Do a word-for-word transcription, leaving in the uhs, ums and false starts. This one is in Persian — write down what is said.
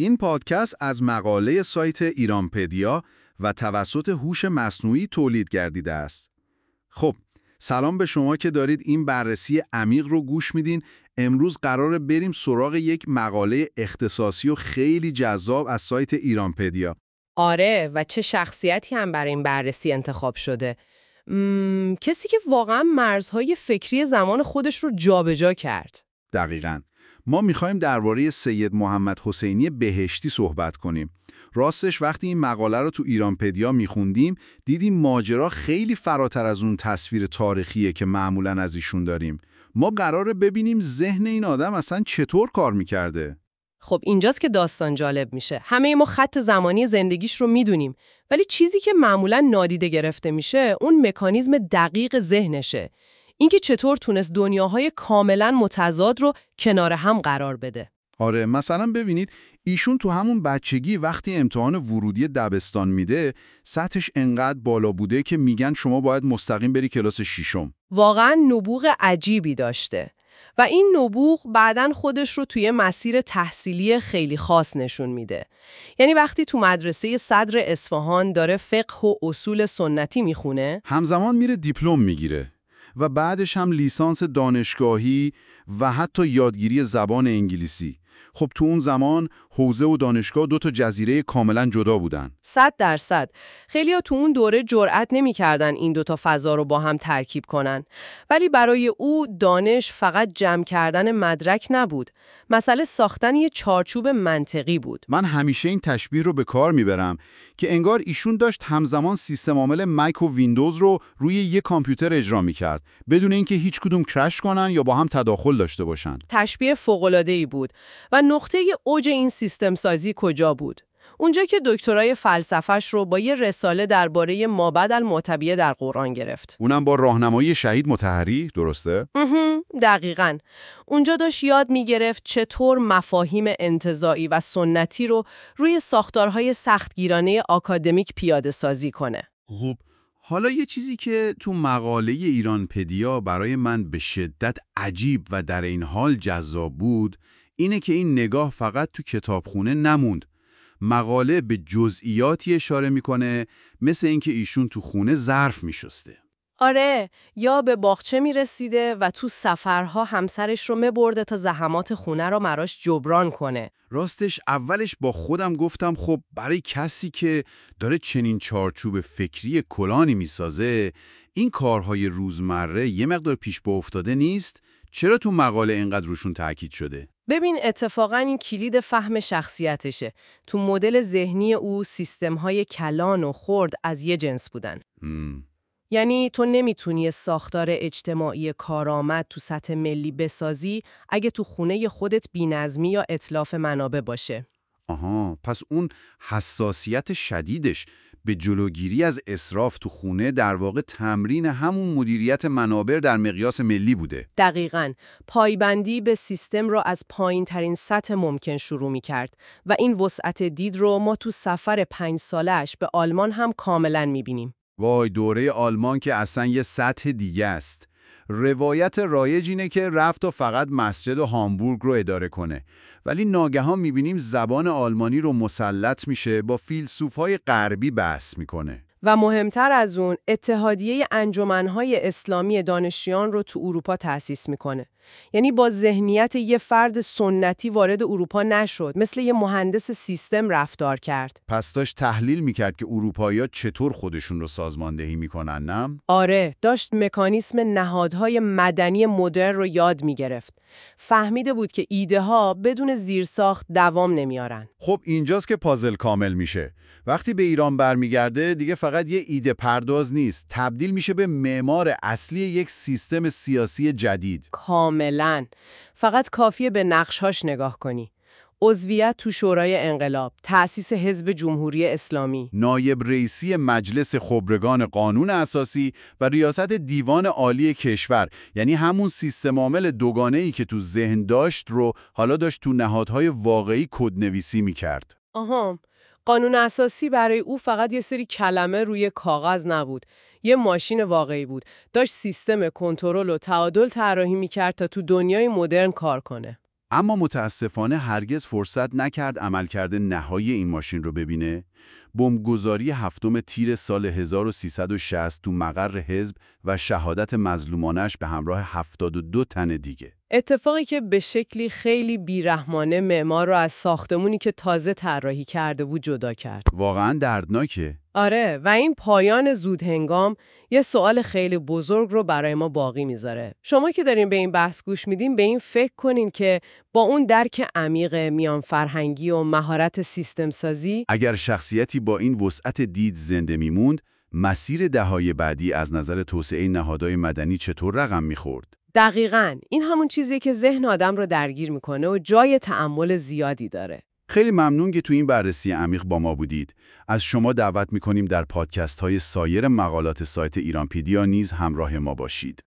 این پادکست از مقاله سایت ایرانپدیا و توسط هوش مصنوعی تولید گردیده است. خب، سلام به شما که دارید این بررسی عمیق رو گوش میدین. امروز قراره بریم سراغ یک مقاله اختصاصی و خیلی جذاب از سایت ایرانپدیا. آره، و چه شخصیتی هم برای این بررسی انتخاب شده. مم، کسی که واقعا مرزهای فکری زمان خودش رو جابجا کرد. دقیقاً. ما میخوایم درباره سید محمد حسینی بهشتی صحبت کنیم. راستش وقتی این مقاله رو تو ایرانپدیا میخوندیم دیدیم ماجرا خیلی فراتر از اون تصویر تاریخیه که معمولاً از ایشون داریم. ما قراره ببینیم ذهن این آدم اصلا چطور کار میکرده. خب اینجاست که داستان جالب میشه. همه ما خط زمانی زندگیش رو میدونیم، ولی چیزی که معمولاً نادیده گرفته میشه اون مکانیزم دقیق ذهنشه. اینکه چطور تونست دنیاهای کاملاً متضاد رو کنار هم قرار بده. آره، مثلا ببینید ایشون تو همون بچگی وقتی امتحان ورودی دبستان میده سطحش انقدر بالا بوده که میگن شما باید مستقیم بری کلاس ششم. واقعاً نبوغ عجیبی داشته و این نبوغ بعداً خودش رو توی مسیر تحصیلی خیلی خاص نشون میده. یعنی وقتی تو مدرسه صدر اصفهان داره فقه و اصول سنتی میخونه، همزمان میره دیپلم میگیره و بعدش هم لیسانس دانشگاهی و حتی یادگیری زبان انگلیسی. خب تو اون زمان حوزه و دانشگاه دو تا جزیره کاملا جدا بودن. صد درصد. خیلی‌ها تو اون دوره جرئت نمی‌کردن این دوتا فضا رو با هم ترکیب کنن. ولی برای او دانش فقط جمع کردن مدرک نبود. مسئله ساختن یه چارچوب منطقی بود. من همیشه این تشبیه رو به کار میبرم که انگار ایشون داشت همزمان سیستم عامل مک و ویندوز رو روی یه کامپیوتر اجرا می‌کرد بدون اینکه هیچ کدوم کرش کنن یا با هم تداخل داشته باشن. تشبیه فوق‌العاده‌ای بود. و نقطه اوج این سیستم سازی کجا بود؟ اونجا که دکترای فلسفه‌اش رو با یه رساله درباره مابعد المعتبیه در قرآن گرفت. اونم با راهنمایی شهید مطهری، درسته؟ دقیقاً. اونجا داشت یاد می‌گرفت چطور مفاهیم انتزاعی و سنتی رو روی ساختارهای سختگیرانه آکادمیک پیاده سازی کنه. خب حالا یه چیزی که تو مقاله ایرانپدیا برای من به شدت عجیب و در این حال جذاب بود اینه که این نگاه فقط تو کتابخونه نموند. مقاله به جزئیاتی اشاره میکنه، مثل اینکه ایشون تو خونه ظرف میشسته. آره، یا به باغچه میرسیده و تو سفرها همسرش رو میبرده تا زحمات خونه رو براش جبران کنه. راستش اولش با خودم گفتم خب برای کسی که داره چنین چارچوب فکری کلانی میسازه این کارهای روزمره یه مقدار پیش با افتاده نیست؟ چرا تو مقاله اینقدر روشون تاکید شده؟ ببین اتفاقاً این کلید فهم شخصیتشه. تو مدل ذهنی او سیستم‌های کلان و خرد از یه جنس بودن. مم. یعنی تو نمیتونی ساختار اجتماعی کارآمد تو سطح ملی بسازی اگه تو خونه خودت بی‌نظمی یا اتلاف منابع باشه. آها، پس اون حساسیت شدیدش به جلوگیری از اسراف تو خونه در واقع تمرین همون مدیریت منابع در مقیاس ملی بوده. دقیقاً. پایبندی به سیستم رو از پایین ترین سطح ممکن شروع می کرد و این وسعت دید رو ما تو سفر پنج سالش به آلمان هم کاملاً می بینیم. وای، دوره آلمان که اصلا یه سطح دیگه است. روایت رایج اینه که رفت و فقط مسجد و هامبورگ رو اداره کنه، ولی ناگهان میبینیم زبان آلمانی رو مسلط میشه، با فیلسوفای غربی بحث میکنه. و مهمتر از اون اتحادیه انجمنهای اسلامی دانشیان رو تو اروپا تأسیس میکنه. یعنی با ذهنیت یه فرد سنتی وارد اروپا نشد، مثل یه مهندس سیستم رفتار کرد. پس داشت تحلیل میکرد که اروپایی‌ها چطور خودشون رو سازماندهی میکنن، نه؟ آره، داشت مکانیسم نهادهای مدنی مدرن رو یاد میگرفت. فهمیده بود که ایده ها بدون زیرساخت دوام نمیارن. خب اینجاست که پازل کامل میشه. وقتی به ایران برمیگرده دیگه فقط یه ایده پرداز نیست، تبدیل میشه به معمار اصلی یک سیستم سیاسی جدید. کاملاً. فقط کافیه به نقشهاش نگاه کنی. عضویت تو شورای انقلاب، تأسیس حزب جمهوری اسلامی، نایب رئیسی مجلس خبرگان قانون اساسی و ریاست دیوان عالی کشور، یعنی همون سیستم عامل دوگانه‌ای که تو ذهن داشت رو حالا داشت تو نهادهای واقعی کدنویسی می‌کرد. آها، قانون اساسی برای او فقط یه سری کلمه روی کاغذ نبود. یه ماشین واقعی بود. داشت سیستم کنترل و تعادل طراحی می‌کرد تا تو دنیای مدرن کار کنه. اما متاسفانه هرگز فرصت نکرد عملکرد نهایی این ماشین رو ببینه. بمبگذاری هفتم تیر سال هزار و سیصد و شصت تو مقر حزب و شهادت مظلومانش به همراه هفتاد و دو تن دیگه. اتفاقی که به شکلی خیلی بیرحمانه معمار رو از ساختمونی که تازه طراحی کرده بود جدا کرد. واقعاً دردناکه. آره، و این پایان زود هنگام یه سوال خیلی بزرگ رو برای ما باقی میذاره. شما که دارین به این بحث گوش میدین به این فکر کنین که با اون درک عمیق میان فرهنگی و مهارت سیستم سازی، اگر شخصیتی با این وسعت دید زنده میموند، مسیر دههای بعدی از نظر توسعه نهادهای مدنی چطور رقم میخورد؟ دقیقاً این همون چیزیه که ذهن آدم رو درگیر میکنه و جای تأمل زیادی داره. خیلی ممنون که تو این بررسی عمیق با ما بودید. از شما دعوت میکنیم در پادکست های سایر مقالات سایت ایرانپدیا نیز همراه ما باشید.